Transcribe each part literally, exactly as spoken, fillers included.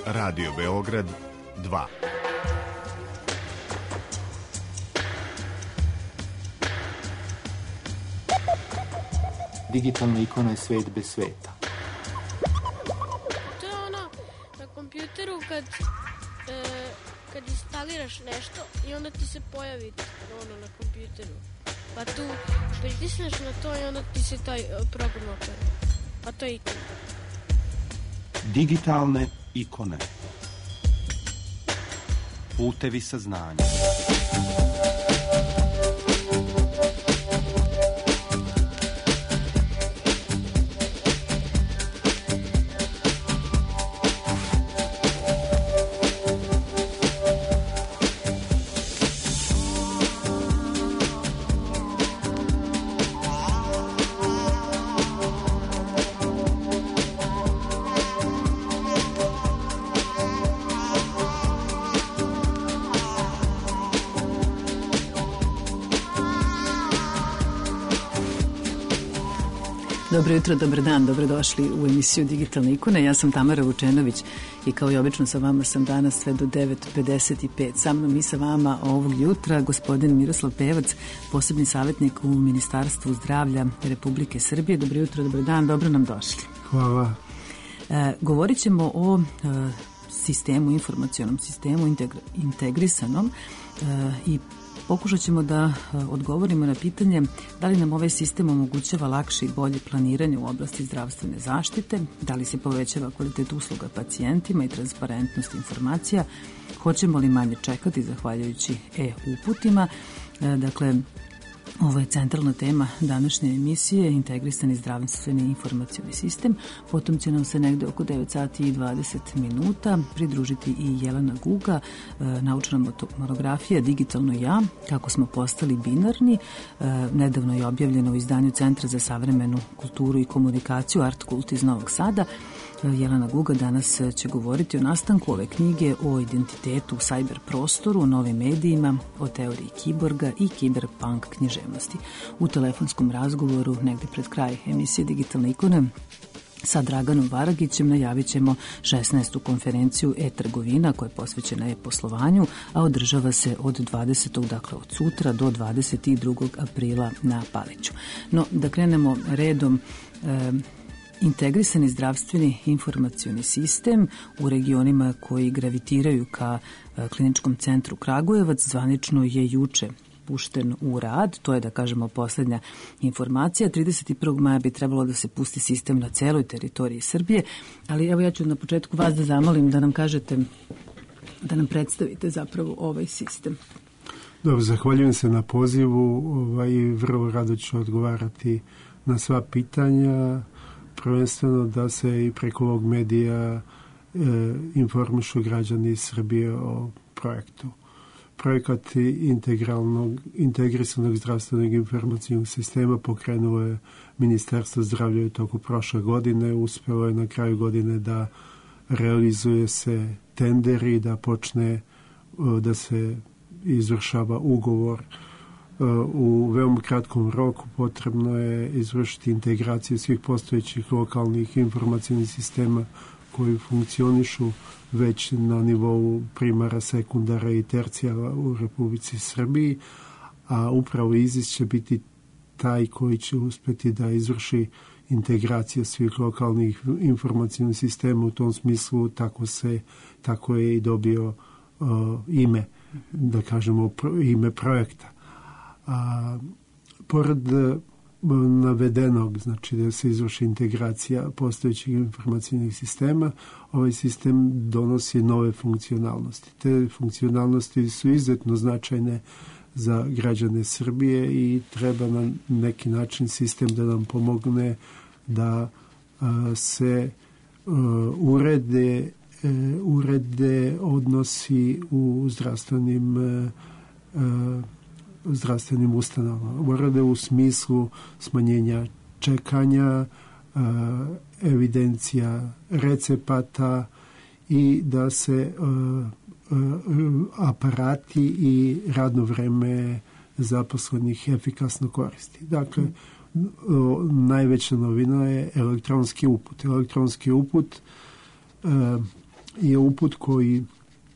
Radio Beograd dva. Digitalna ikona je svet bez sveta. To je ono na kompjuteru kad, e, kad instaliraš nešto i onda ti se pojavi ono na kompjuteru. Pa tu pritisneš na to i onda ti se taj program otvori. Pa to je ikona. Digitalne ikone. Putevi saznanja. Dobro jutro, dobar dan, dobrodošli u emisiju Digitalne ikone. Ja sam Tamara Vučenović i kao i obično sa vama sam danas sve do devet pedeset pet. Sa mnom i sa vama ovog jutra gospodin Miroslav Pevac, posebni savjetnik u Ministarstvu zdravlja Republike Srbije. Dobro jutro, dobar dan, dobro nam došli. Hvala. E, govorit ćemo o e, sistemu, informacionom sistemu integri, integrisanom e, i pokušat ćemo da odgovorimo na pitanje da li nam ovaj sistem omogućava lakše i bolje planiranje u oblasti zdravstvene zaštite, da li se povećava kvalitet usluga pacijentima i transparentnost informacija, hoćemo li manje čekati zahvaljujući e-uputima. Dakle, ovo je centralna tema današnje emisije, integrisani zdravstveni informacioni sistem. Potom će nam se negde oko devet sati i dvadeset minuta pridružiti i Jelena Guga, naučna monografija Digitalno ja, kako smo postali binarni. Nedavno je objavljeno u izdanju Centra za savremenu kulturu i komunikaciju Art Kult iz Novog Sada. Jelena Guga danas će govoriti o nastanku ove knjige, o identitetu u sajber prostoru, o novim medijima, o teoriji kiborga i kiberpunk književnosti. U telefonskom razgovoru, negde pred kraj emisije Digitalne ikone, sa Draganom Varagićem najavit ćemo šesnaestu konferenciju e-trgovina koja je posvećena e-poslovanju, a održava se od dvadesetog dakle od sutra do dvadeset drugog aprila na Paliću. No, da krenemo redom, e, integrisani zdravstveni informacioni sistem u regionima koji gravitiraju ka Kliničkom centru Kragujevac zvanično je juče pušten u rad. To je, da kažemo, poslednja informacija. trideset prvog maja bi trebalo da se pusti sistem na celoj teritoriji Srbije, ali evo ja ću na početku vas da zamolim da nam kažete, da nam predstavite zapravo ovaj sistem. Dobro, zahvaljujem se na pozivu ovaj, i vrlo rado ću odgovarati na sva pitanja. Prvenstveno da se i preko ovog medija e, informišu građani Srbije o projektu. Projekat integralnog, integrisanog zdravstvenog informacijnog sistema pokrenuo je Ministarstvo zdravlja u toku prošle godine. Uspelo je na kraju godine da realizuje se tender i da počne da se izvršava ugovor. U veoma kratkom roku potrebno je izvršiti integraciju svih postojećih lokalnih informacijnih sistema koji funkcionišu već na nivou primara, sekundara i tercijala u Republici Srbiji, a upravo IZIS će biti taj koji će uspeti da izvrši integraciju svih lokalnih informacijnih sistema. U tom smislu tako, se, tako je i dobio uh, ime, da kažemo ime projekta. A pored navedenog, znači da se izvrši integracija postojećih informacijnih sistema, ovaj sistem donosi nove funkcionalnosti. Te funkcionalnosti su izuzetno značajne za građane Srbije i treba na neki način sistem da nam pomogne da a, se a, urede, a, urede odnosi u zdravstvenim a, a, zdravstvenim ustanovama. Urade u smislu smanjenja čekanja, evidencija recepata i da se aparati i radno vreme zaposlenih efikasno koristi. Dakle, najveća novina je elektronski uput. Elektronski uput je uput koji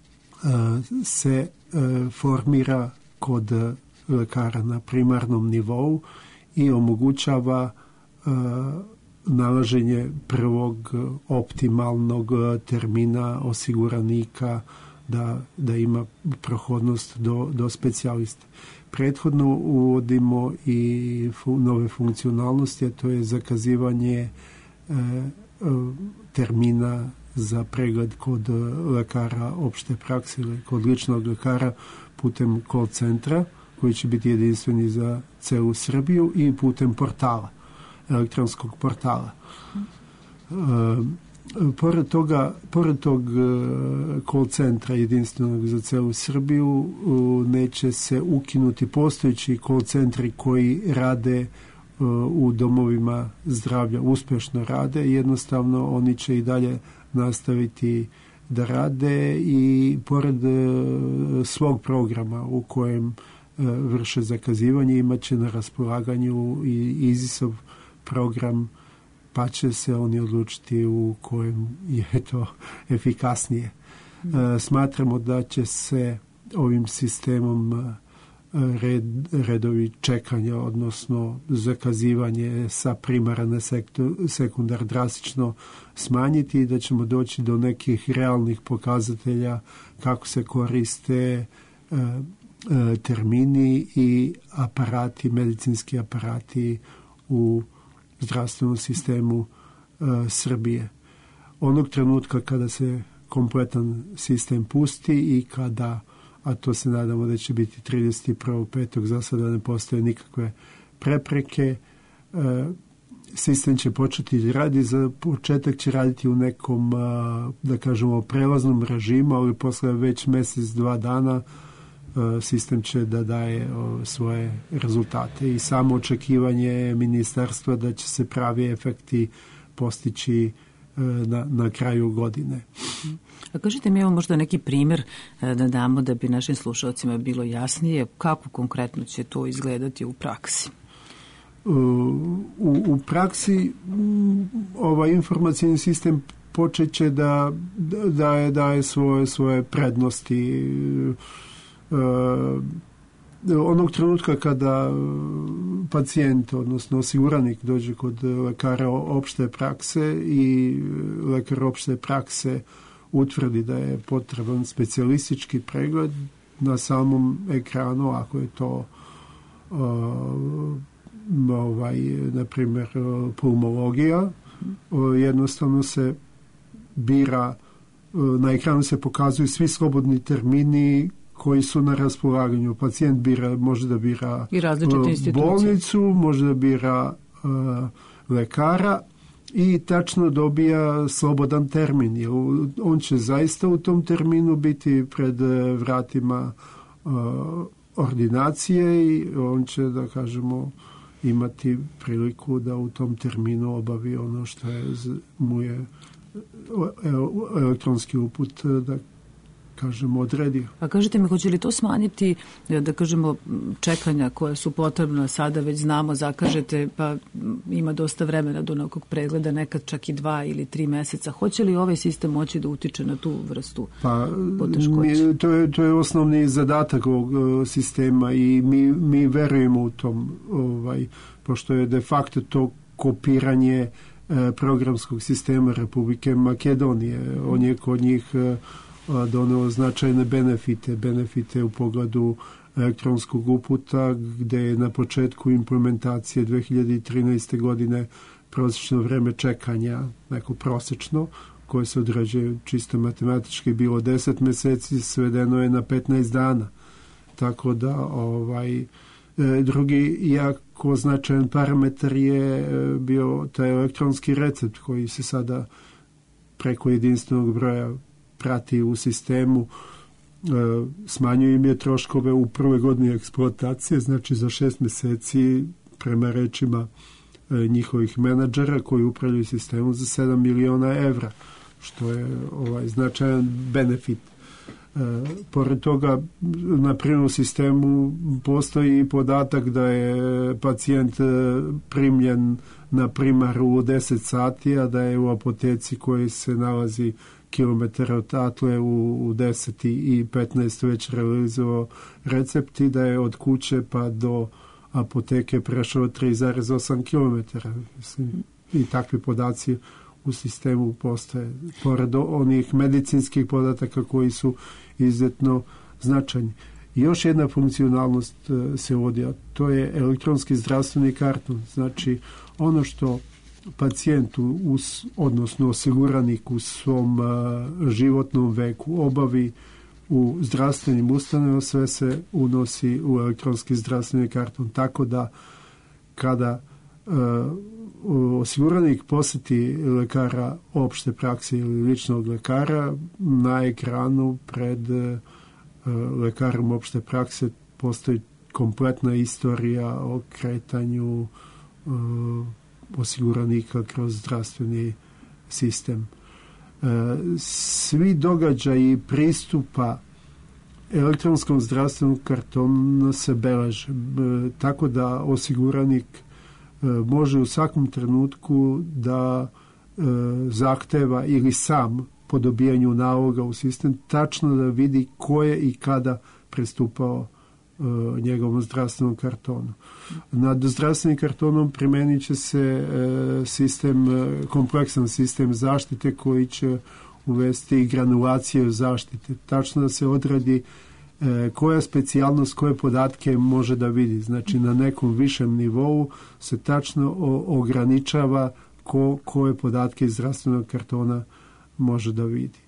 se formira kod lekara na primarnom nivou i omogućava nalaženje prvog optimalnog termina osiguranika da, da ima prohodnost do, do specijaliste. Prethodno uvodimo i fu, nove funkcionalnosti, a to je zakazivanje e, termina za pregled kod lekara opšte prakse ili kod ličnog lekara putem call centra, koji će biti jedinstveni za celu Srbiju, i putem portala, elektronskog portala. E, pored toga, pored tog call centra jedinstvenog za celu Srbiju, neće se ukinuti postojeći call centri koji rade u domovima zdravlja, uspešno rade. Jednostavno oni će i dalje nastaviti da rade i pored svog programa u kojem vrše zakazivanje imaće na raspolaganju i izisov program, pa će se oni odlučiti u kojem je to efikasnije. E, smatramo da će se ovim sistemom red, redovi čekanja, odnosno zakazivanje sa primara na sektor, sekundar drastično smanjiti i da ćemo doći do nekih realnih pokazatelja kako se koriste e, e, termini i aparati, medicinski aparati u zdravstvenom sistemu e, Srbije. Onog trenutka kada se kompletan sistem pusti i kada, a to se nadamo da će biti trideset prvog petog za sada ne postoje nikakve prepreke, e, sistem će početi da radi. Za početak će raditi u nekom, a, da kažemo, prelaznom režimu, ali posle već mesec, dva dana sistem će da daje svoje rezultate i samo očekivanje ministarstva da će se pravi efekti postići na, na kraju godine. A kažite mi, evo možda neki primjer da damo da bi našim slušalcima bilo jasnije kako konkretno će to izgledati u praksi? U, u praksi ovaj informacijni sistem počeće da daje, daje svoje, svoje prednosti. Uh, onog trenutka kada pacijent, odnosno osiguranik dođe kod lekara opšte prakse i lekar opšte prakse utvrdi da je potreban specijalistički pregled, na samom ekranu, ako je to uh, ovaj, na primjer pulmologija, uh, jednostavno se bira, uh, na ekranu se pokazuju svi slobodni termini koji su na raspolaganju. Pacijent bira, može da bira bolnicu, može da bira uh, lekara i tačno dobija slobodan termin. Jer on će zaista u tom terminu biti pred vratima uh, ordinacije i on će, da kažemo, imati priliku da u tom terminu obavi ono što je, mu je elektronski uput da kažemo, odredio. A kažete mi, hoće li to smanjiti, da kažemo, čekanja koje su potrebna sada, već znamo, zakažete, pa ima dosta vremena do nekog pregleda, nekad čak i dva ili tri meseca. Hoće li ovaj sistem moći da utiče na tu vrstu pa, poteškoća? To je, to je osnovni zadatak ovog sistema i mi, mi verujemo u tom, ovaj, pošto je de facto to kopiranje eh, programskog sistema Republike Makedonije. On je kod njih eh, doneo značajne benefite, benefite u pogledu elektronskog uputa, gde je na početku implementacije dve hiljade trinaeste. godine prosječno vreme čekanja, neko prosečno, koje se određuje čisto matematički, bilo deset meseci, svedeno je na petnaest dana. Tako da ovaj drugi jako značajan parametar je bio taj elektronski recept koji se sada preko jedinstvenog broja prati u sistemu, smanjuje im je troškove u prvoj godini eksploatacije, znači za šest meseci, prema rečima njihovih menadžera koji upravljaju sistemom, za sedam miliona evra, što je ovaj značajan benefit. Pored toga, na primarnom sistemu postoji podatak da je pacijent primljen na primaru u deset sati, a da je u apoteci koji se nalazi kilometara odatle u, u deset i petnaest već realizovao recepti, da je od kuće pa do apoteke prešao tri zarez osam kilometara. Mislim, i takvi podaci u sistemu postoje. Pored onih medicinskih podataka koji su izuzetno značajni. I još jedna funkcionalnost se uvodi, a to je elektronski zdravstveni karton. Znači, ono što pacijentu, us, odnosno osiguranik u svom uh, životnom veku obavi u zdravstvenim ustanovama, sve se unosi u elektronski zdravstveni karton. Tako da kada uh, osiguranik posjeti lekara opšte prakse ili ličnog lekara, na ekranu pred uh, lekarom opšte prakse postoji kompletna istorija o kretanju uh, osiguranika kroz zdravstveni sistem. Uh, svi događaji pristupa elektronskom zdravstvenom kartonu se beleže, uh, tako da osiguranik uh, može u svakom trenutku da uh, zahteva ili sam po dobijanju naloga u sistem tačno da vidi ko je i kada pristupao uh, njegovom zdravstvenom kartonu. Nad zdravstvenim kartonom primenit će se uh, sistem, uh, kompleksan sistem zaštite koji će uvesti granulacije zaštite. Tačno da se odradi uh, koja specijalnost, koje podatke može da vidi. Znači na nekom višem nivou se tačno o, ograničava ko, koje podatke iz zdravstvenog kartona može da vidi.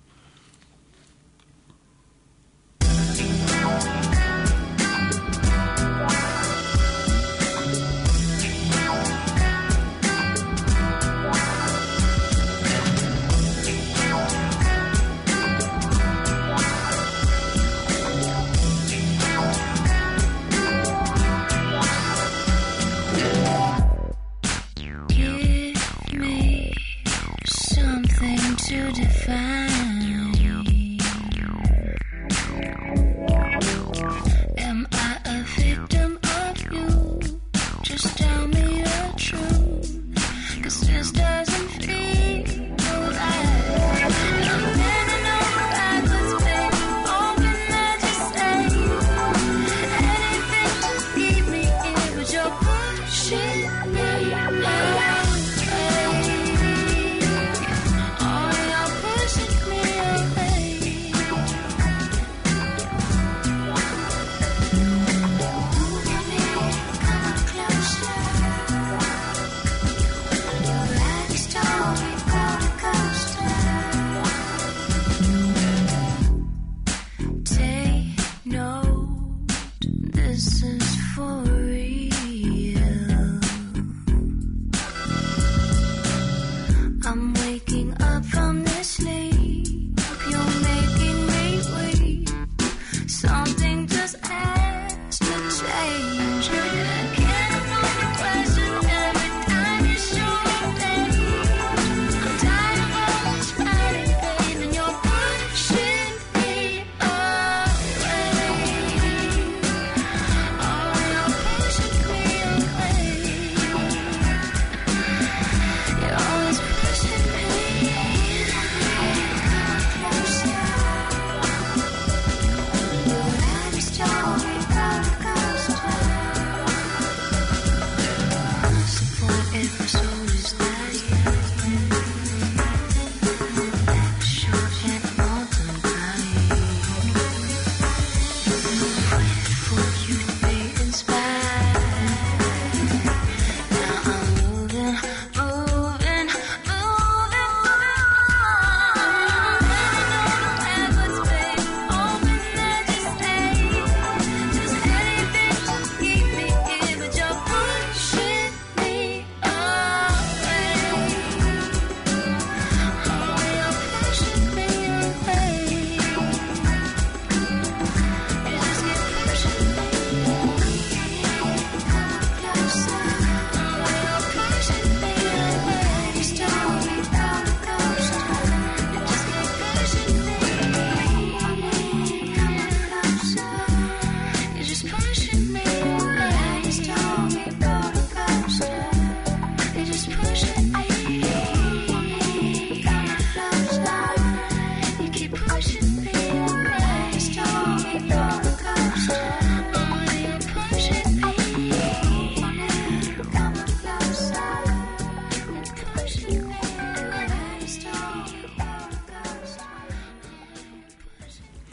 To define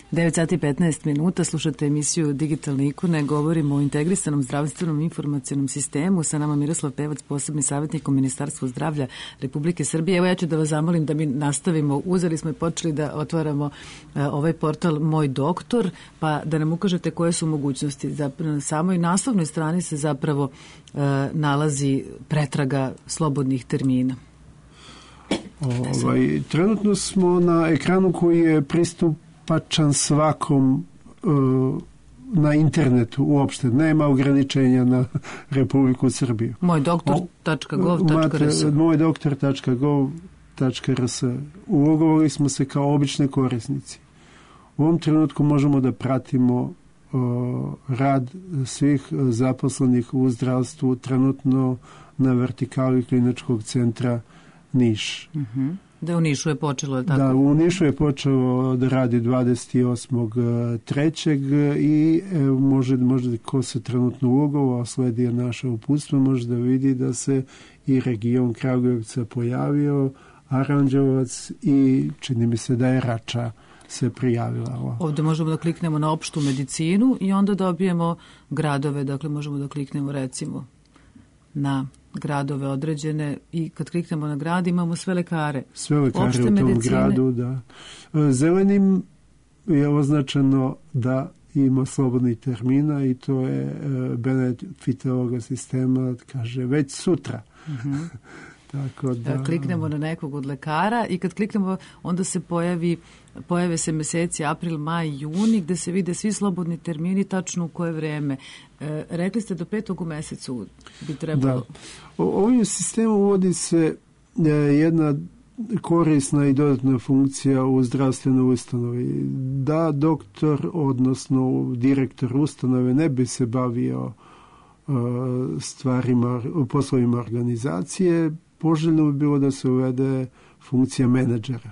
devet sati i petnaest minuta, slušate emisiju Digitalne ikone, govorimo o integrisanom zdravstvenom informacionom sistemu. Sa nama Miroslav Pevac, posebni savjetnik u Ministarstvu zdravlja Republike Srbije. Evo ja ću da vas zamolim da mi nastavimo. Uzeli smo i počeli da otvaramo uh, ovaj portal Moj doktor, pa da nam ukažete koje su mogućnosti. Na samoj naslovnoj strani se zapravo uh, nalazi pretraga slobodnih termina. Ovaj, trenutno smo na ekranu koji je pristupačan svakom uh, na internetu uopšte. Nema ograničenja na Republiku Srbiju. moj doktor tačka gov tačka r s moj doktor tačka gov tačka r s Ulogovali smo se kao obične korisnici. U ovom trenutku možemo da pratimo uh, rad svih zaposlenih u zdravstvu trenutno na vertikali Kliničkog centra Niš. Uh-huh. Da u Nišu je počelo, tako? Da, u Nišu je počelo da radi dvadeset osmog trećeg i evo, može, može ko se trenutno ulogovao, sledi naše uputstvo, može da vidi da se i region Kragujevca pojavio, Aranđelovac i čini mi se da je Rača se prijavila. Ovdje možemo da kliknemo na opštu medicinu i onda dobijemo gradove, dakle možemo da kliknemo recimo na gradove određene i kad kliknemo na grad imamo sve lekare. Sve lekare opšte u tom medicine. Gradu, da. Zelenim je označeno da ima slobodni termina i to je benefit ovoga sistema, kaže, već sutra. Uh-huh. Tako da... Kliknemo na nekog od lekara i kad kliknemo onda se pojavi, pojave se meseci april, maj, juni gde se vide svi slobodni termini tačno u koje vreme. E, rekli ste do petog u mesecu bi trebalo... Da. Ovim sistemom uvodi se e, jedna korisna i dodatna funkcija u zdravstvenoj ustanovi. Da doktor, odnosno direktor ustanove ne bi se bavio e, stvarima, poslovima organizacije, poželjno bi bilo da se uvede funkcija menadžera.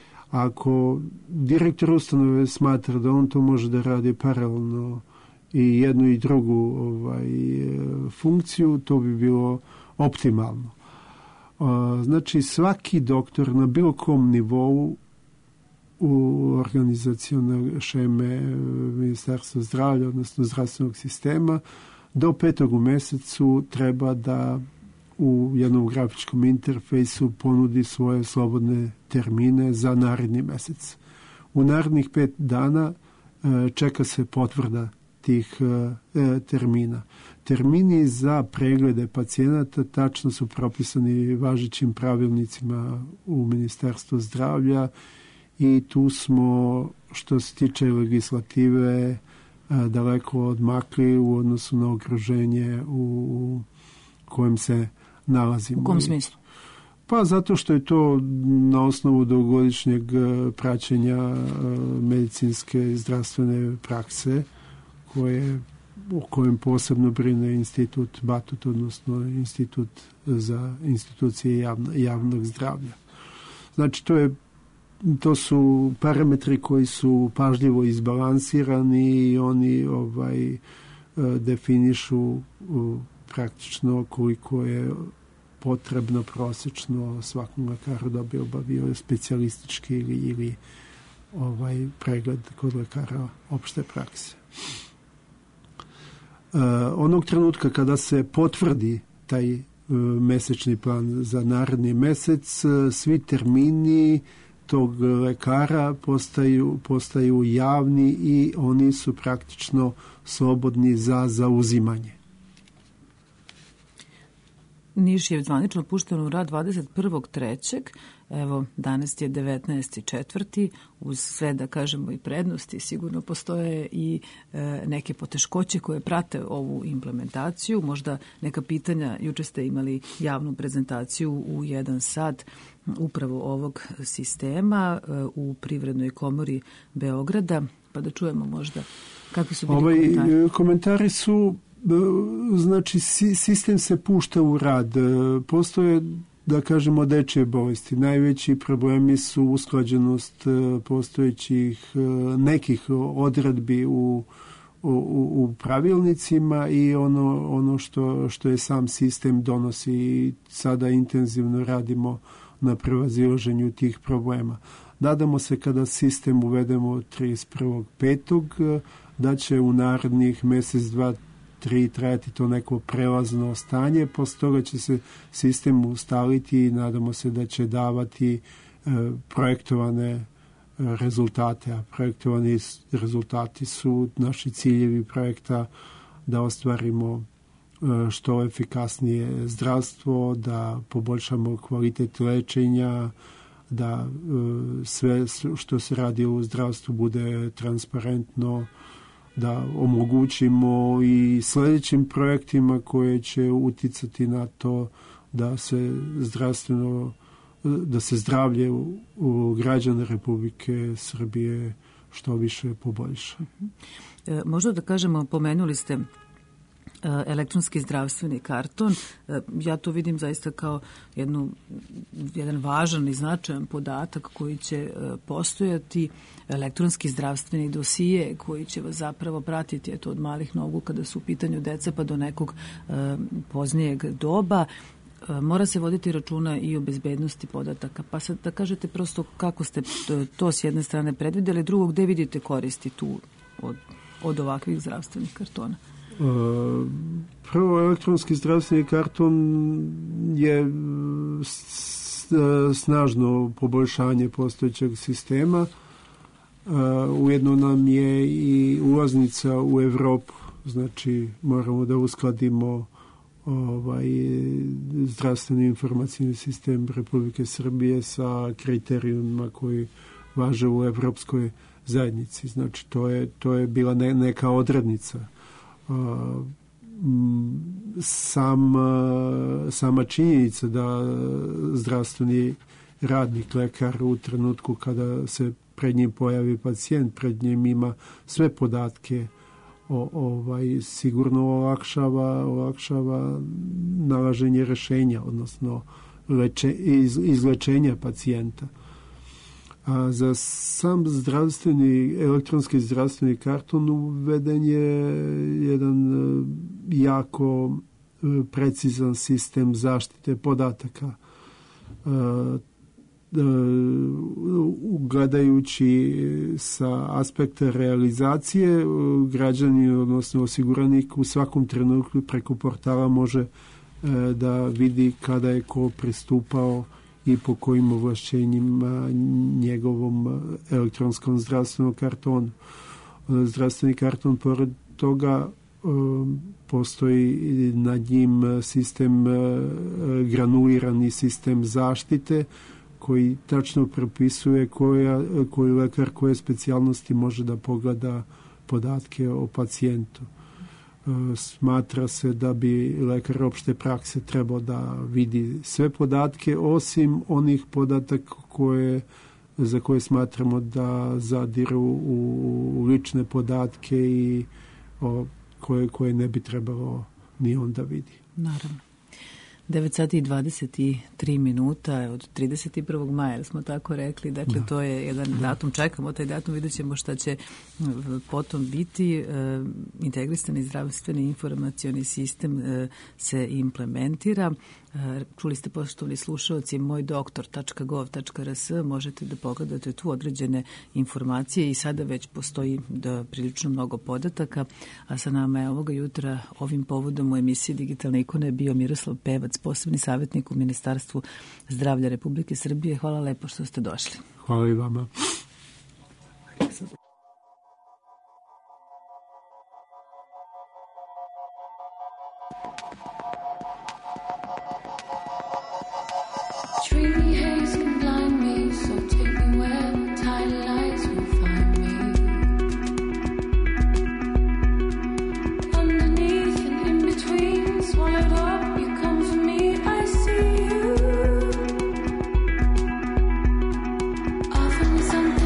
Ako direktor ustanove smatra da on to može da radi paralelno i jednu i drugu ovaj, funkciju, to bi bilo optimalno. Znači, svaki doktor na bilo kom nivou u organizacione šeme Ministarstva zdravlja, odnosno zdravstvenog sistema, do petog u mesecu treba da u jednom grafičkom interfejsu ponudi svoje slobodne termine za naredni mesec. U narednih pet dana čeka se potvrda tih termina. Termini za preglede pacijenata tačno su propisani važećim pravilnicima u Ministarstvu zdravlja i tu smo, što se tiče legislative, daleko odmakli u odnosu na okruženje u kojem se nalazimo. U kom smislu? Pa zato što je to na osnovu dugogodišnjeg praćenja medicinske i zdravstvene prakse koje, o kojem posebno brine institut Batut, odnosno institut za institucije javno, javnog zdravlja. Znači, to je to su parametri koji su pažljivo izbalansirani i oni ovaj definišu praktično koliko je potrebno prosječno svakom lekaru da bi obavio specijalistički ili, ili ovaj pregled kod lekara opšte prakse. Uh, onog trenutka kada se potvrdi taj uh, mesečni plan za naredni mesec, uh, svi termini tog lekara postaju, postaju javni i oni su praktično slobodni za zauzimanje. Niš je zvanično pušten u rad dvadeset prvog trećeg Evo, danas je devetnaesti četvrti Uz sve, da kažemo, i prednosti, sigurno postoje i e, neke poteškoće koje prate ovu implementaciju. Možda neka pitanja, juče ste imali javnu prezentaciju u jedan sat upravo ovog sistema e, u Privrednoj komori Beograda, pa da čujemo možda kakvi su bili ovaj, komentari. Komentari su, znači, sistem se pušta u rad. Postoje, da kažemo, dečje bolesti. Najveći problemi su usklađenost postojećih nekih odredbi u, u, u pravilnicima i ono, ono što, što je sam sistem donosi. I sada intenzivno radimo na prevazilaženju tih problema. Nadamo se kada sistem uvedemo trideset prvog petog da će u narednih mjesec, dva, tri trajati to neko prelazno stanje, posle toga će se sistem ustaliti i nadamo se da će davati e, projektovane rezultate, a projektovani rezultati su naši ciljevi projekta da ostvarimo što efikasnije zdravstvo, da poboljšamo kvalitet lečenja, da sve što se radi u zdravstvu bude transparentno, da omogućimo i sljedećim projektima koje će uticati na to da se zdravstveno da se zdravlje u, u građana Republike Srbije što više poboljša. E, možda da kažemo, pomenuli ste elektronski zdravstveni karton. Ja to vidim zaista kao jednu, jedan važan i značajan podatak koji će postojati, elektronski zdravstveni dosije koji će vas zapravo pratiti eto, od malih nogu kada su u pitanju deca pa do nekog e, poznijeg doba. E, mora se voditi računa i o bezbednosti podataka. Pa sad da kažete prosto kako ste to, to s jedne strane predvidjeli, drugo gde vidite koristi tu od, od ovakvih zdravstvenih kartona? Prvo, elektronski zdravstveni karton je snažno poboljšanje postojećeg sistema. Ujedno nam je i ulaznica u Evropu. Znači, moramo da uskladimo ovaj, zdravstveni informacijni sistem Republike Srbije sa kriterijumima koji važe u Evropskoj zajednici. Znači, to je, to je bila ne, neka odrednica. Sam, sama činjenica da zdravstveni radnik, lekar u trenutku kada se pred njim pojavi pacijent, pred njim ima sve podatke, o, ovaj, sigurno olakšava, olakšava nalaženje rešenja, odnosno leče, iz, izlečenja pacijenta. A za sam zdravstveni, elektronski zdravstveni karton uveden je jedan jako precizan sistem zaštite podataka. Gledajući sa aspekta realizacije, građani, odnosno osiguranik u svakom trenutku preko portala može da vidi kada je ko pristupao i po kojim ovlašćenjima njegovom elektronskom zdravstvenom kartonu. Zdravstveni karton, pored toga, postoji nad njim sistem, granulirani sistem zaštite koji tačno propisuje koja, koji lekar koje specijalnosti može da pogleda podatke o pacijentu. Smatra se da bi lekar opšte prakse trebao da vidi sve podatke osim onih podataka koje, za koje smatramo da zadiru u lične podatke i o, koje, koje ne bi trebalo ni on da vidi. Naravno. devet sati i dvadeset tri minuta od trideset prvog maja, smo tako rekli, dakle da. To je jedan datum, čekamo taj datum, vidjet ćemo šta će potom biti. E, integrisani zdravstveni informacioni sistem e, se implementira. E, čuli ste, poštovani slušalci, moj doktor tačka gov tačka rs, možete da pogledate tu određene informacije i sada već postoji da prilično mnogo podataka, a sa nama je ovoga jutra ovim povodom u emisiji Digitalne ikone bio Miroslav Pevac, posebni savjetnik u Ministarstvu zdravlja Republike Srbije. Hvala lepo što ste došli. Hvala i vama. Some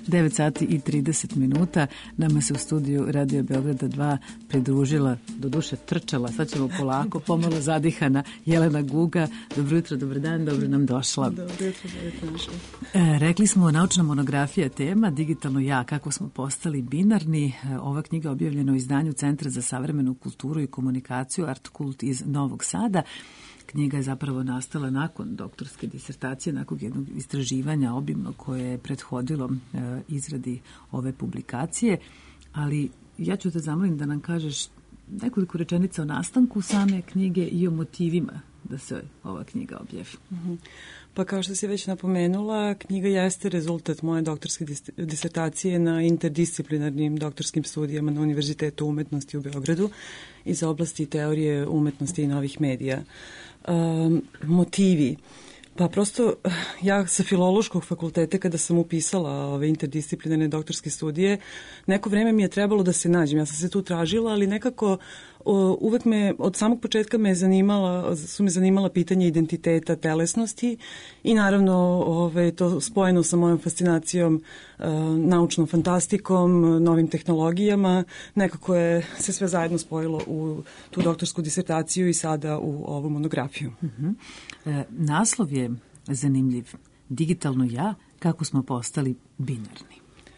devet sati i trideset minuta. Nama se u studiju Radio Beograda dva pridružila, doduše trčala, sad ćemo polako, pomalo zadihana, Jelena Guga. Dobro jutro, dobar dan, dobro nam došla. Dobro jutro, dobro jutro. E, rekli smo, naučna monografija tema, digitalno ja, kako smo postali binarni. E, ova knjiga objavljena u izdanju Centra za savremenu kulturu i komunikaciju Artkult iz Novog Sada. Knjiga je zapravo nastala nakon doktorske disertacije, nakon jednog istraživanja obimno koje je prethodilo e, izradi ove publikacije, ali ja ću te zamolim da nam kažeš nekoliko rečenica o nastanku same knjige i o motivima da se ova knjiga objavi. Uh-huh. Pa kao što si već napomenula, knjiga jeste rezultat moje doktorske disertacije na interdisciplinarnim doktorskim studijama na Univerzitetu umetnosti u Beogradu iz oblasti teorije umetnosti i novih medija. Um, motivi. Pa prosto ja sa Filološkog fakulteta kada sam upisala ove interdisciplinarne doktorske studije, neko vreme mi je trebalo da se nađem. Ja sam se tu tražila, ali nekako o, uvek me, od samog početka me zanimala, su me zanimala pitanja identiteta, telesnosti i naravno ove, to spojeno sa mojom fascinacijom e, naučnom fantastikom, novim tehnologijama, nekako je se sve zajedno spojilo u tu doktorsku disertaciju i sada u ovu monografiju. Uh-huh. E, naslov je zanimljiv. Digitalno ja, kako smo postali binarni.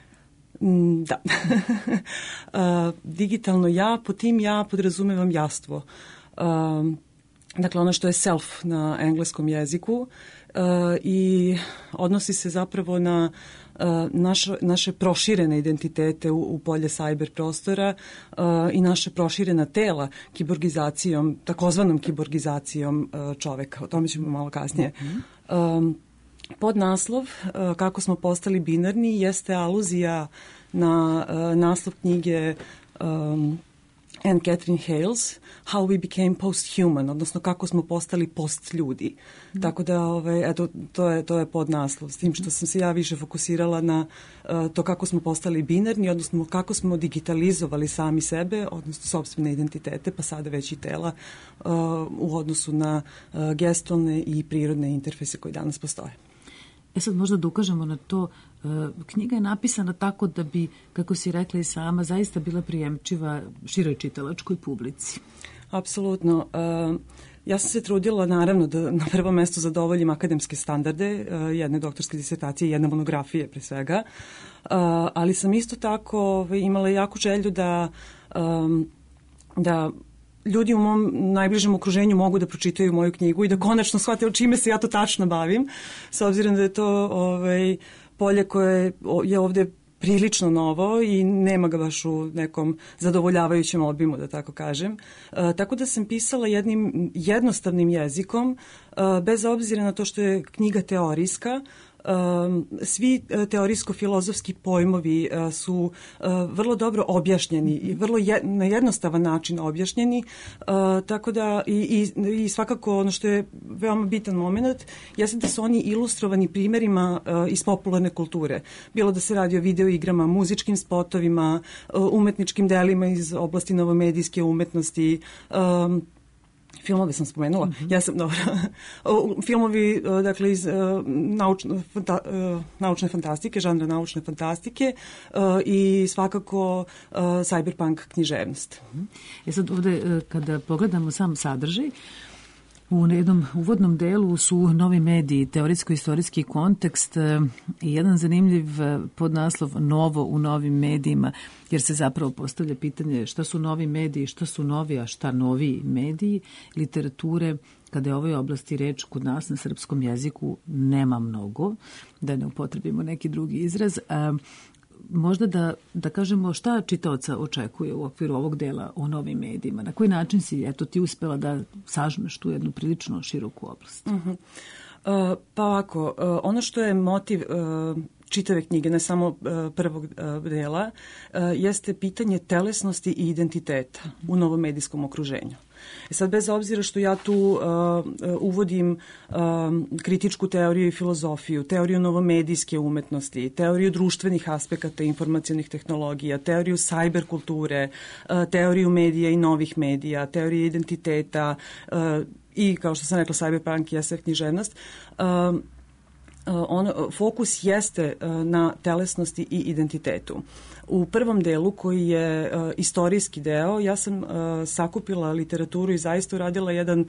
Da. uh, digitalno ja, po tim ja podrazumevam jastvo. Uh, dakle, ono što je self na engleskom jeziku uh, i odnosi se zapravo na uh, naše, naše proširene identitete u, u polje cyber prostora uh, i naše proširena tela kiborgizacijom, takozvanom kiborgizacijom uh, čoveka. O tome ćemo malo kasnije. Um, Podnaslov, kako smo postali binarni, jeste aluzija na uh, naslov knjige um, Anne Catherine Hales, How we became post-human, odnosno kako smo postali post-ljudi. Mm. Tako da, ovaj, eto, to je, to je podnaslov, s tim što sam se ja više fokusirala na uh, to kako smo postali binarni, odnosno kako smo digitalizovali sami sebe, odnosno sopstvene identitete, pa sada već i tela, uh, u odnosu na uh, gestualne i prirodne interfejse koji danas postoje. E sad možda da ukažemo na to, knjiga je napisana tako da bi, kako si rekla i sama, zaista bila prijemčiva široj čitalačkoj publici. Apsolutno. Ja sam se trudila naravno da na prvo mesto zadovoljim akademske standarde jedne doktorske disertacije, jedne monografije pre svega, ali sam isto tako imala jako želju da da ljudi u mom najbližem okruženju mogu da pročitaju moju knjigu i da konačno shvate o čime se ja to tačno bavim, s obzirom da je to ovaj, polje koje je ovde prilično novo i nema ga baš u nekom zadovoljavajućem obimu, da tako kažem. E, tako da sam pisala jednim jednostavnim jezikom, e, bez obzira na to što je knjiga teorijska. Um, svi teorijsko-filozofski pojmovi uh, su uh, vrlo dobro objašnjeni i vrlo je, na jednostavan način objašnjeni, uh, tako da i, i, i svakako ono što je veoma bitan moment jeste da su oni ilustrovani primjerima uh, iz popularne kulture. Bilo da se radi o video igrama, muzičkim spotovima, uh, umetničkim delima iz oblasti novomedijske umetnosti, um, filmove sam spomenula, mm-hmm. ja sam, dobro, filmovi, dakle, iz uh, naučne, fanta, uh, naučne fantastike, žanra naučne fantastike uh, i svakako uh, cyberpunk književnost. Mm-hmm. E sad ovde, kada pogledamo sam sadržaj, u jednom uvodnom delu su novi mediji, teoretsko-istorijski kontekst i jedan zanimljiv podnaslov novo u novim medijima, jer se zapravo postavlja pitanje šta su novi mediji, šta su novi, a šta novi mediji, literature. Kada je o ovoj oblasti reč kod nas na srpskom jeziku nema mnogo, da ne upotrebimo neki drugi izraz. A, možda da, da kažemo šta čitaoca očekuje u okviru ovog dela o novim medijima. Na koji način si eto, ti uspela da sažmeš tu jednu prilično široku oblast? Uh-huh. Uh, pa ovako, uh, ono što je motiv uh, čitave knjige, ne samo uh, prvog uh, dela, uh, jeste pitanje telesnosti i identiteta uh-huh. u novom medijskom okruženju. E sad, bez obzira što ja tu uh, uvodim uh, kritičku teoriju i filozofiju, teoriju novomedijske umetnosti, teoriju društvenih aspekata informacionih tehnologija, teoriju cyber kulture, uh, teoriju medija i novih medija, teoriju identiteta uh, i, kao što sam rekla, cyberpunk i esef književnost, uh, on, fokus jeste na telesnosti i identitetu. U prvom delu, koji je uh, istorijski deo, ja sam uh, sakupila literaturu i zaista uradila jedan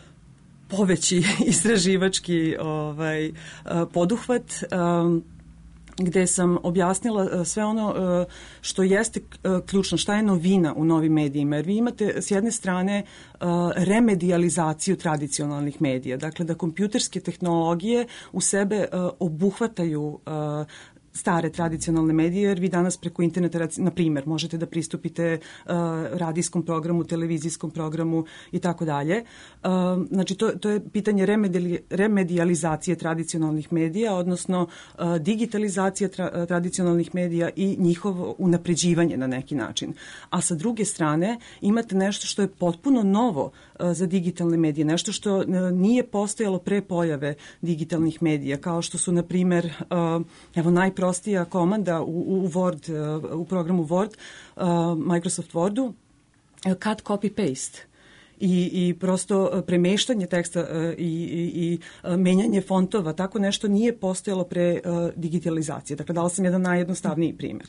poveći istraživački ovaj, uh, poduhvat, um, gde sam objasnila uh, sve ono uh, što jeste uh, ključno, šta je novina u novim medijima. Jer vi imate s jedne strane uh, remedijalizaciju tradicionalnih medija, dakle da kompjuterske tehnologije u sebe uh, obuhvataju uh, stare tradicionalne medije, jer vi danas preko interneta, na primjer, možete da pristupite uh, radijskom programu, televizijskom programu i tako dalje. Uh, znači, to, to je pitanje remedi, remedijalizacije tradicionalnih medija, odnosno uh, digitalizacije tra, tradicionalnih medija i njihovo unapređivanje na neki način. A sa druge strane, imate nešto što je potpuno novo uh, za digitalne medije, nešto što uh, nije postojalo pre pojave digitalnih medija, kao što su, na primjer, uh, evo, najprostija komanda u, u Word, u programu Word, uh, Microsoft Wordu, cut, copy, paste. I, i prosto premeštanje teksta uh, i, i, i menjanje fontova, tako nešto nije postojalo pre uh, digitalizacije. Dakle, dala sam jedan najjednostavniji primjer.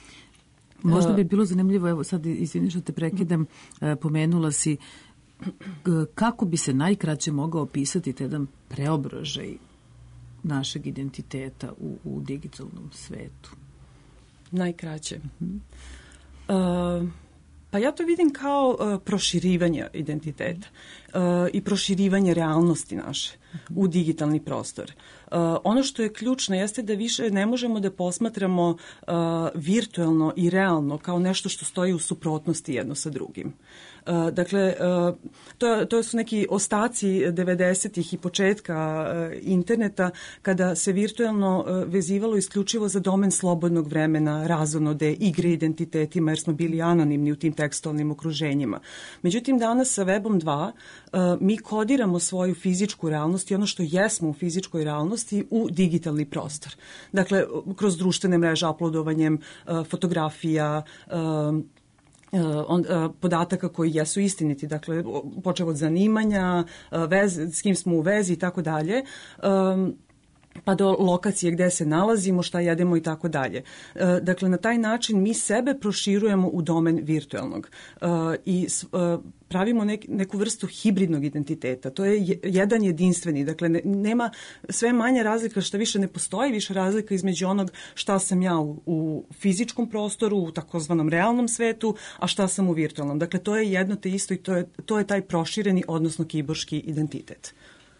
Možda bi bilo zanimljivo, evo sad izvini što te prekidam, pomenula si kako bi se najkraće mogao opisati jedan preobražaj našeg identiteta u, u digitalnom svetu? Najkraće. Mm-hmm. Uh, pa ja to vidim kao uh, proširivanje identiteta uh, i proširivanje realnosti naše mm-hmm. u digitalni prostor. Uh, ono što je ključno jeste da više ne možemo da posmatramo uh, virtualno i realno kao nešto što stoji u suprotnosti jedno sa drugim. Uh, dakle, uh, to, to su neki ostaci devedesetih i početka uh, interneta, kada se virtualno uh, vezivalo isključivo za domen slobodnog vremena, razonode, igre identitetima, jer smo bili anonimni u tim tekstualnim okruženjima. Međutim, danas sa Webom dva uh, mi kodiramo svoju fizičku realnost i ono što jesmo u fizičkoj realnosti u digitalni prostor. Dakle, kroz društvene mreže, uploadovanjem uh, fotografija, uh, Uh, on, uh, podataka koji jesu istiniti, dakle, počev od zanimanja, uh, vez, s kim smo u vezi i tako dalje, um, pa do lokacije gde se nalazimo, šta jedemo i tako dalje. Uh, dakle, na taj način mi sebe proširujemo u domen virtualnog uh, i uh, pravimo nek, neku vrstu hibridnog identiteta. To je jedan jedinstveni, dakle ne, nema sve manje razlika, što više ne postoji više razlika između onog šta sam ja u, u fizičkom prostoru, u takozvanom realnom svetu, a šta sam u virtualnom. Dakle, to je jedno te isto i to je, to je taj prošireni, odnosno kiborški identitet.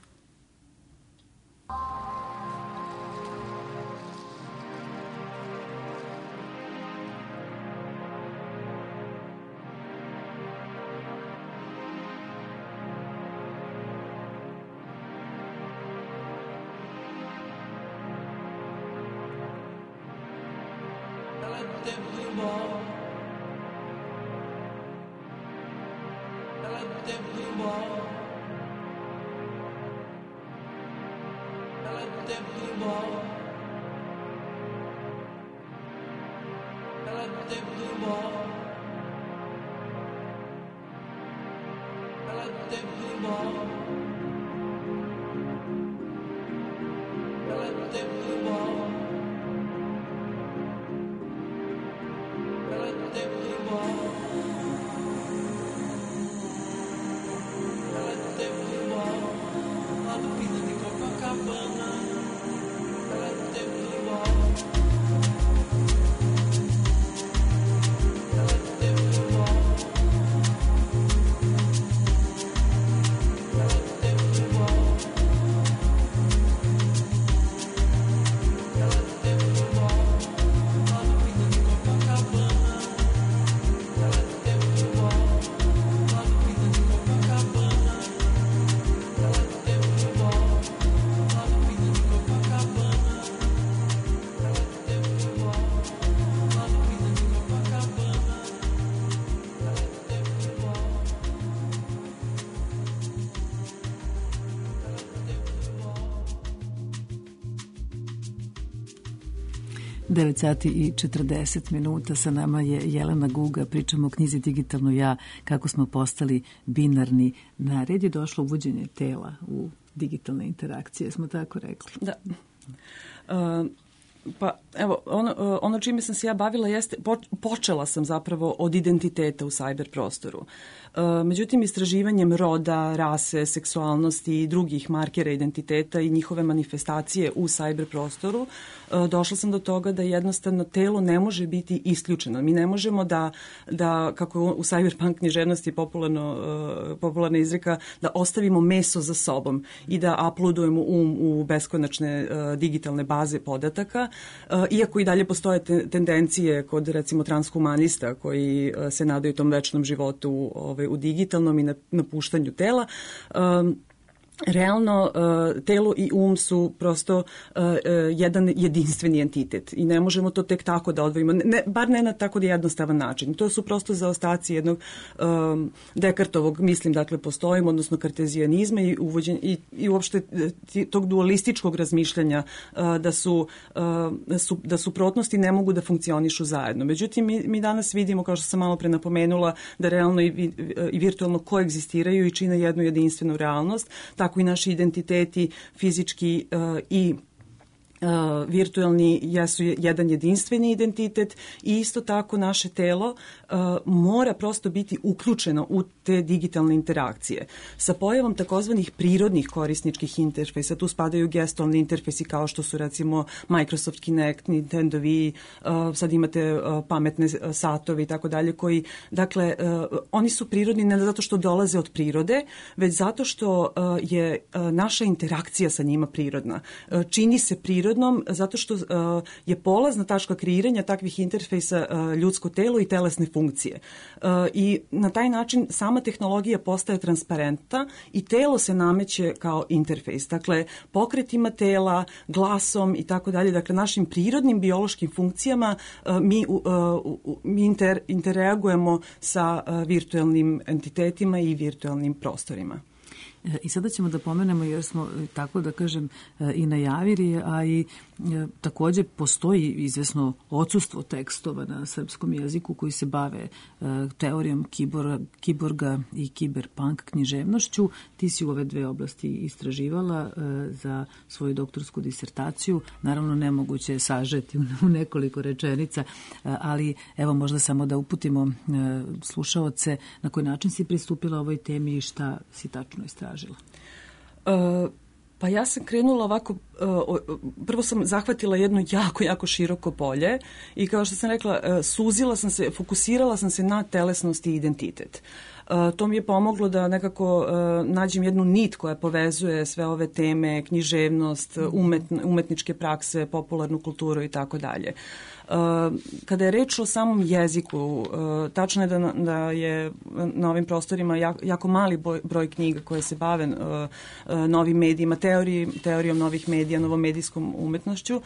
devet sati i četrdeset minuta, sa nama je Jelena Guga, pričamo o knjizi Digitalno ja, kako smo postali binarni. Na red je došlo uvođenje tela u digitalne interakcije, smo tako rekli. Da. Uh, Pa evo, ono, ono čime sam se ja bavila jeste, počela sam zapravo od identiteta u sajber prostoru. Međutim, istraživanjem roda, rase, seksualnosti i drugih markera identiteta i njihove manifestacije u sajber prostoru, došla sam do toga da jednostavno telo ne može biti isključeno. Mi ne možemo da, da kako u cyberpunk književnosti popularno, popularna izreka, da ostavimo meso za sobom i da uploadujemo um u beskonačne digitalne baze podataka, iako i dalje postoje tendencije kod recimo transhumanista koji se nadaju tom večnom životu ovaj, u digitalnom i napuštanju tela. Um, Realno, telo i um su prosto jedan jedinstveni entitet i ne možemo to tek tako da odvojimo, ne, bar ne na tako da jednostavan način. To su prosto zaostaci jednog um, Dekartovog, mislim, dakle, postojimo, odnosno kartezijanizma i, uvođen, i, i uopšte tog dualističkog razmišljanja uh, da su, uh, da su da suprotnosti ne mogu da funkcionišu zajedno. Međutim, mi, mi danas vidimo, kao što sam malo pre napomenula, da realno i, i virtualno koegzistiraju i čine jednu jedinstvenu realnost, tako i naši identiteti fizički uh, i Uh, virtualni jesu jedan jedinstveni identitet i isto tako naše telo uh, mora prosto biti uključeno u te digitalne interakcije. Sa pojavom takozvanih prirodnih korisničkih interfejsa, tu spadaju gestualni interfejsi kao što su recimo Microsoft Kinect, Nintendo Wii, uh, sad imate uh, pametne satove i tako dalje koji, dakle, uh, oni su prirodni ne zato što dolaze od prirode, već zato što uh, je uh, naša interakcija sa njima prirodna. Uh, čini se prirodno zato što uh, je polazna tačka kreiranja takvih interfejsa uh, ljudsko telo i telesne funkcije. Uh, I na taj način sama tehnologija postaje transparentna i telo se nameće kao interfejs. Dakle, pokretima tela, glasom i tako dalje, dakle, našim prirodnim biološkim funkcijama uh, mi, uh, uh, mi inter, interreagujemo sa uh, virtualnim entitetima i virtualnim prostorima. I sada ćemo da pomenemo, jer smo, tako da kažem, i najavili, a i takođe postoji izvesno odsustvo tekstova na srpskom jeziku koji se bave teorijom kiborga, kiborga i kiberpunk književnošću. Ti si u ove dve oblasti istraživala za svoju doktorsku disertaciju. Naravno, nemoguće je sažeti u nekoliko rečenica, ali evo možda samo da uputimo slušaoce na koji način si pristupila ovoj temi i šta si tačno istražila. Uh, pa ja sam krenula ovako, uh, prvo sam zahvatila jedno jako, jako široko polje i kao što sam rekla, uh, suzila sam se, fokusirala sam se na telesnost i identitet. Uh, to mi je pomoglo da nekako uh, nađem jednu nit koja povezuje sve ove teme, književnost, umetn, umetničke prakse, popularnu kulturu i tako dalje. Kada je reč o samom jeziku, tačno je da, da je na ovim prostorima jako, jako mali broj, broj knjiga koje se bave novim medijima, teoriji, teorijom novih medija, novomedijskom umetnošću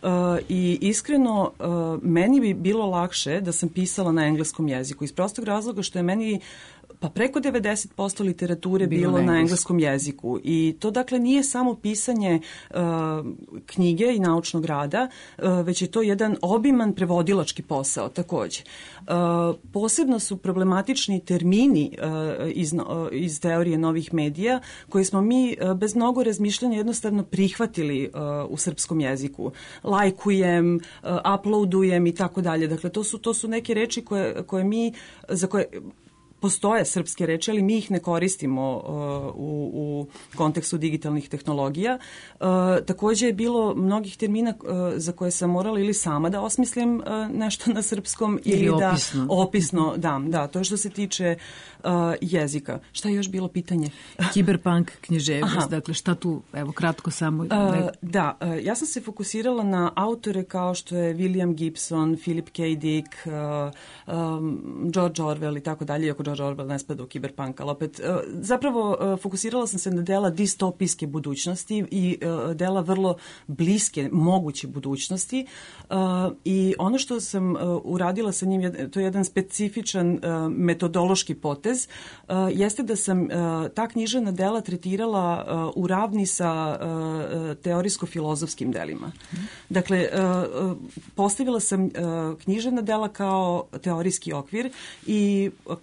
i iskreno meni bi bilo lakše da sam pisala na engleskom jeziku iz prostog razloga što je meni pa preko devedeset posto literature bilo, bilo na engleskom jeziku i to dakle nije samo pisanje uh, knjige i naučnog rada, uh, već je to jedan obiman prevodilački posao takođe. Uh, posebno su problematični termini uh, iz, uh, iz teorije novih medija koje smo mi uh, bez mnogo razmišljanja jednostavno prihvatili uh, u srpskom jeziku. Lajkujem, uh, uploadujem i tako dalje. Dakle, to su, to su neke reči koje, koje mi, za koje postoje srpske reči, ali mi ih ne koristimo uh, u, u kontekstu digitalnih tehnologija. Uh, takođe je bilo mnogih termina uh, za koje sam morala ili sama da osmislim uh, nešto na srpskom ili, ili da opisno, opisno dam. Da, to je što se tiče uh, jezika. Šta je još bilo pitanje? Kiberpunk književnost, dakle šta tu, evo kratko samo. Uh, da, uh, ja sam se fokusirala na autore kao što je William Gibson, Philip K. Dick, uh, um, George Orwell i tako dalje, iako George Orwell ne spada u kiberpunk, ali opet uh, zapravo uh, fokusirala sam se na dela distopijske budućnosti i uh, dela vrlo bliske moguće budućnosti uh, i ono što sam uh, uradila sa njim, to je jedan specifičan uh, metodološki potez, uh, jeste da sam uh, ta književna dela tretirala uh, u ravni sa uh, teorijsko-filozofskim delima. Mm. Dakle, uh, postavila sam uh, književna dela kao teorijski okvir i uh,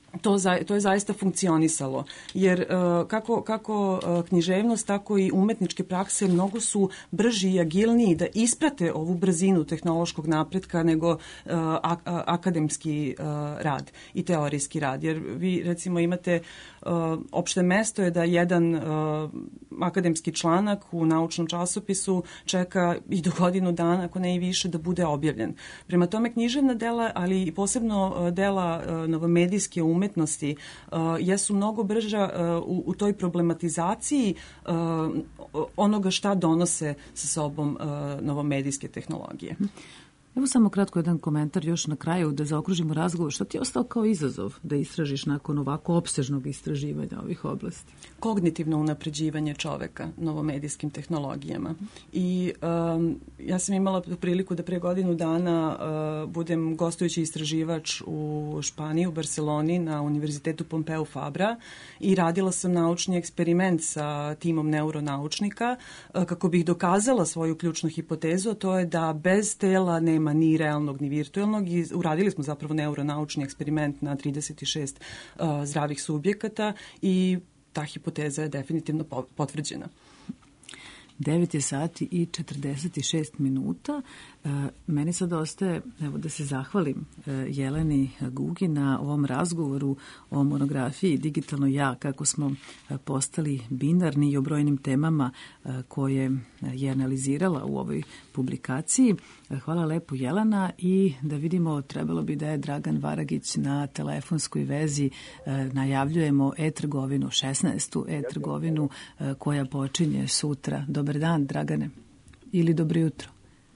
To, za, to je zaista funkcionisalo, jer uh, kako, kako uh, književnost, tako i umetničke prakse mnogo su brži i agilniji da isprate ovu brzinu tehnološkog napretka nego uh, a, a, akademski uh, rad i teorijski rad. Jer vi recimo imate, uh, opšte mesto je da jedan uh, akademski članak u naučnom časopisu čeka i do godinu dana, ako ne i više, da bude objavljen. Prema tome književna dela, ali i posebno uh, dela uh, novomedijske umetnosti umetnosti uh, jesu mnogo brža uh, u, u toj problematizaciji uh, onoga šta donose sa sobom uh, novomedijske tehnologije. Evo samo kratko jedan komentar još na kraju da zaokružimo razgovor. Šta ti je ostao kao izazov da istražiš nakon ovako opsežnog istraživanja ovih oblasti? Kognitivno unapređivanje čoveka novomedijskim tehnologijama. I um, ja sam imala priliku da pre godinu dana uh, budem gostujući istraživač u Španiji, u Barceloni, na Univerzitetu Pompeu Fabra i radila sam naučni eksperiment sa timom neuronaučnika uh, kako bih dokazala svoju ključnu hipotezu, a to je da bez tela nema ni realnog ni virtualnog i uradili smo zapravo neuronaučni eksperiment na trideset šest uh, zdravih subjekata i ta hipoteza je definitivno potvrđena. devet je sati i četrdeset šest minuta. E, meni sad ostaje, evo da se zahvalim e, Jeleni Gugi na ovom razgovoru o monografiji Digitalno ja, kako smo e, postali binarni i o brojnim temama e, koje je analizirala u ovoj publikaciji. E, hvala lepo Jelena i da vidimo, trebalo bi da je Dragan Varagić na telefonskoj vezi. E, najavljujemo e-trgovinu, šesnaestu e-trgovinu e, koja počinje sutra. Dobar dan, Dragane. Ili dobro jutro.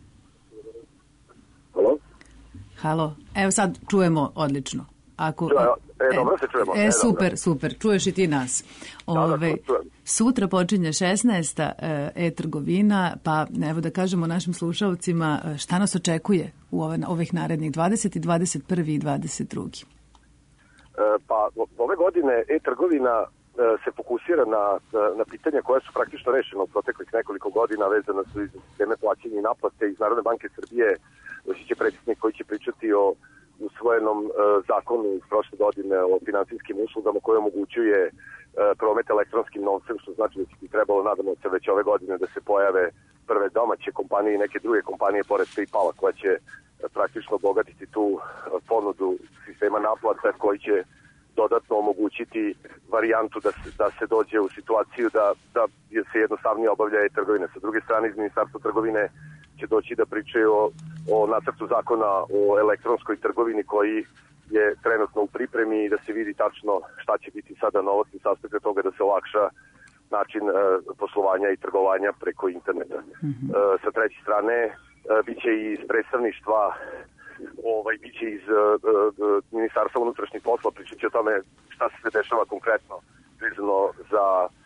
Halo? Halo. Evo sad čujemo odlično. Ako, e, dobro se čujemo. E, e super, dobro. super. Čuješ i ti nas. Ove, da, da, sutra počinje šesnaesta e-trgovina, pa evo da kažemo našim slušalcima šta nas očekuje u ove, ovih narednih dvadeset, dvadeset prvi i dvadeset drugi. E, pa ove godine e-trgovina se fokusira na, na pitanja koja su praktično rešena u proteklih nekoliko godina, vezana su iz sisteme plaćanja i naplate iz Narodne banke Srbije. Doći će predsjednik koji će pričati o usvojenom e, zakonu iz prošle godine o finansijskim uslugama koji omogućuje e, promet elektronskim novcem, što znači da će ti trebalo, nadamo se, već ove godine da se pojave prve domaće kompanije i neke druge kompanije pored PayPala koja će e, praktično obogatiti tu e, ponudu sistema naplata koji će dodatno omogućiti varijantu da se, da se dođe u situaciju da, da se jednostavnije obavlja e-trgovina. Sa druge strane, iz Ministarstva trgovine će doći da pričaju o, o nacrtu zakona o elektronskoj trgovini koji je trenutno u pripremi i da se vidi tačno šta će biti sada novosti s aspekta toga da se olakša način e, poslovanja i trgovanja preko interneta. Mm-hmm. E, sa treće strane, e, bit će i iz predstavništva ovaj, bit će iz uh, uh, Ministarstva unutrašnjih posla, pričat će o tome šta se sve dešava konkretno vezano za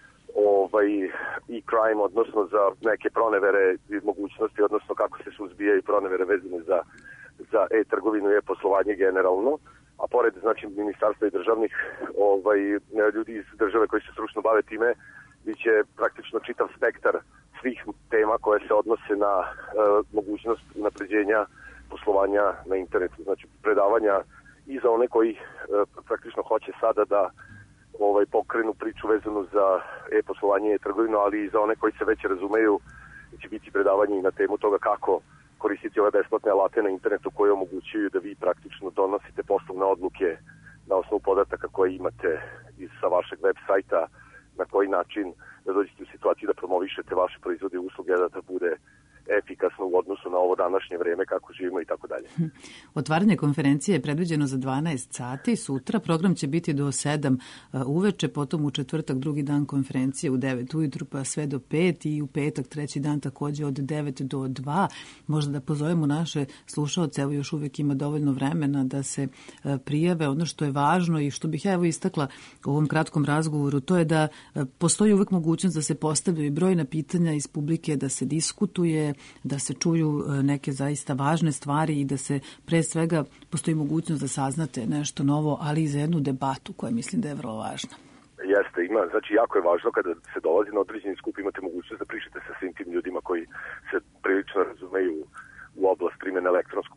ovaj, e-crime, odnosno za neke pronevere i mogućnosti, odnosno kako se suzbijaju pronevere vezane za, za e-trgovinu i e-poslovanje generalno. A pored, znači, ministarstva i državnih ovaj, ljudi iz države koji se stručno bave time, bit će praktično čitav spektar svih tema koje se odnose na uh, mogućnost unapređenja poslovanja na internetu, znači predavanja i za one koji e, praktično hoće sada da ovaj pokrenu priču vezanu za e-poslovanje i e-trgovinu, ali i za one koji se već razumeju, će biti predavanje i na temu toga kako koristiti ove besplatne alate na internetu koje omogućuju da vi praktično donosite poslovne odluke na osnovu podataka koje imate iz sa vašeg web sajta, na koji način da dođete u situaciju da promovišete vaše proizvode i usluge, da to bude efikasno u odnosu na ovo današnje vreme kako živimo i tako dalje. Otvaranje konferencije je predviđeno za dvanaest sati. Sutra program će biti do sedam uveče, potom u četvrtak drugi dan konferencije u devet ujutru pa sve do pet i u petak treći dan takođe od devet do dva. Možda da pozovemo naše slušaoce, evo još uvek ima dovoljno vremena da se prijave. Ono što je važno i što bih ja evo istakla u ovom kratkom razgovoru, to je da postoji uvek mogućnost da se postavljaju brojna pitanja iz publike, da se diskutuje, da se čuju neke zaista važne stvari i da se pre svega postoji mogućnost da saznate nešto novo, ali i za jednu debatu koja mislim da je vrlo važna. Jeste, ima, znači jako je važno kada se dolazi na određeni skup, imate mogućnost da pričate sa svim tim ljudima koji se prilično razumeju u oblast primjene elektronskog poslovanja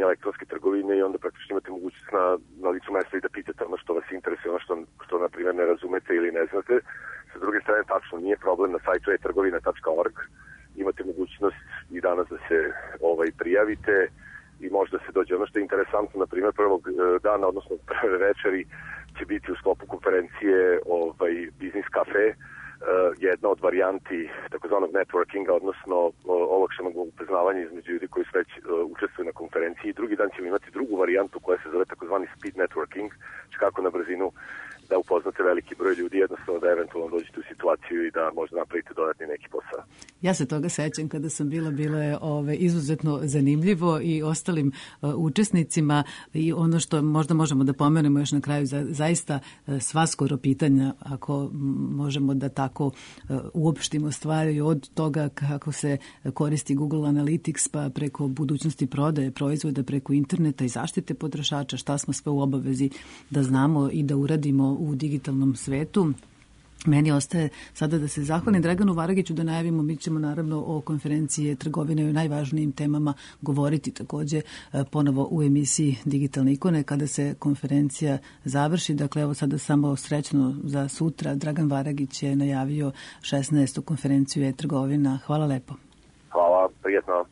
pitanje elektronske trgovine i onda praktično imate mogućnost na, na licu mesta i da pitate ono što vas interesuje, ono što, što na primjer ne razumete ili ne znate. Sa druge strane, tačno nije problem na sajtu e trgovina tačka org. Imate mogućnost i danas da se ovaj, prijavite i možda se dođe. Ono što je interesantno, na primjer, prvog dana, odnosno prve večeri, će biti u sklopu konferencije ovaj, Biznis kafe, jedna od varijanti takozvanog networkinga, odnosno olakšanog upoznavanja između ljudi koji već učestvuju na konferenciji. I drugi dan ćemo imati drugu varijantu koja se zove takozvani speed networking, kako na brzinu da upoznate veliki broj ljudi, jednostavno da eventualno dođete u situaciju i da možda napravite dodatni neki posao. Ja se toga sećam kada sam bila, bilo je ove, izuzetno zanimljivo i ostalim uh, učesnicima i ono što možda možemo da pomenemo još na kraju, za, zaista uh, sva skoro pitanja, ako možemo da tako uh, uopštimo stvari, od toga kako se koristi Google Analytics pa preko budućnosti prodaje proizvoda preko interneta i zaštite potrošača, šta smo sve u obavezi da znamo i da uradimo u digitalnom svetu. Meni ostaje sada da se zahvalim Draganu Varagiću, da najavimo, mi ćemo naravno o konferenciji trgovine i o najvažnijim temama govoriti takođe ponovo u emisiji Digitalne ikone kada se konferencija završi. Dakle, evo sada samo srećno za sutra. Dragan Varagić je najavio šesnaestu konferenciju e-trgovina. Hvala lepo. Hvala, prijetno.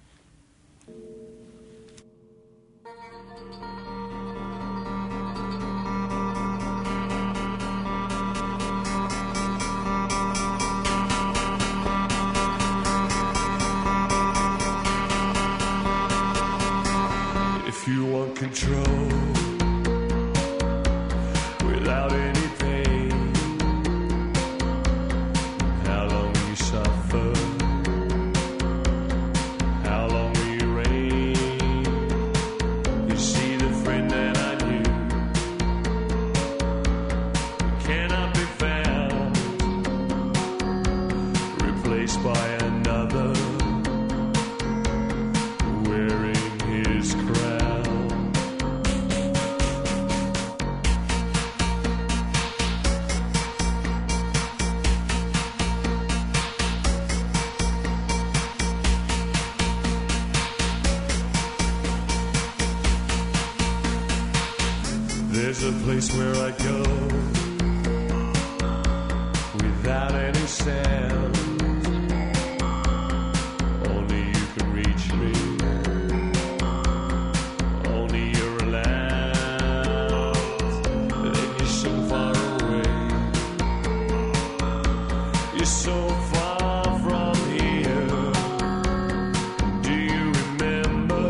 If you want control without any pain, how long will you suffer? How long will you reign? You see the friend that I knew cannot be found, replaced by another wearing his crown. There's a place where I go without any sound. Only you can reach me. Only you're allowed. Then you're so far away. You're so far from here. Do you remember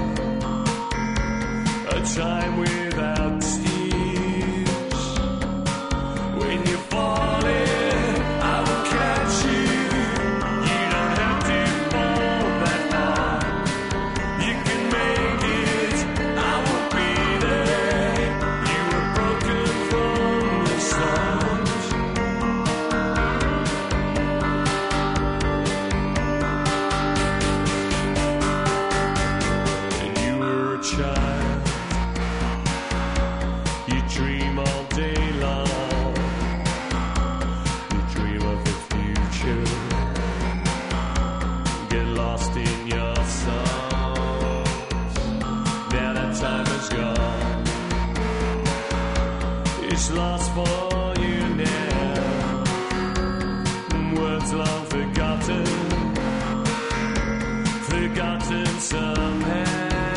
a time without tears? When you're falling, I will catch you. You don't have to fall that far. You can make it, I will be there. You were broken from the start. And you were a child. You dream all day long. You dream of the future. Get lost in your songs. Now that time is gone. It's lost for you now. Words long forgotten. Forgotten somehow.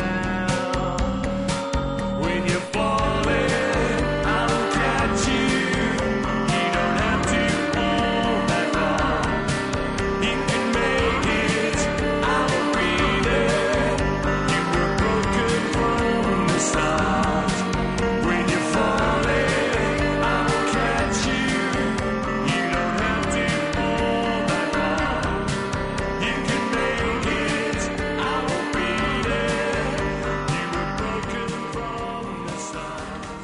When you're falling, I will catch you. You don't have to fall that far. You can make it, I will be there. You were broken from the start. When you're falling, I will catch you. You don't have to fall that far. You can make it, I will be there. You were broken from the start.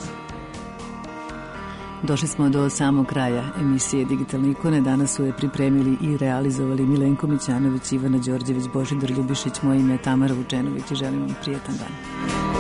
Došli smo do samog kraja emisije Digitalne ikone. Danas su je pripremili i realizovali Milenko Mićanović, Ivana Đorđević, Božidar Ljubišić, moje ime je Tamara Vučenović i želim vam prijetan dan.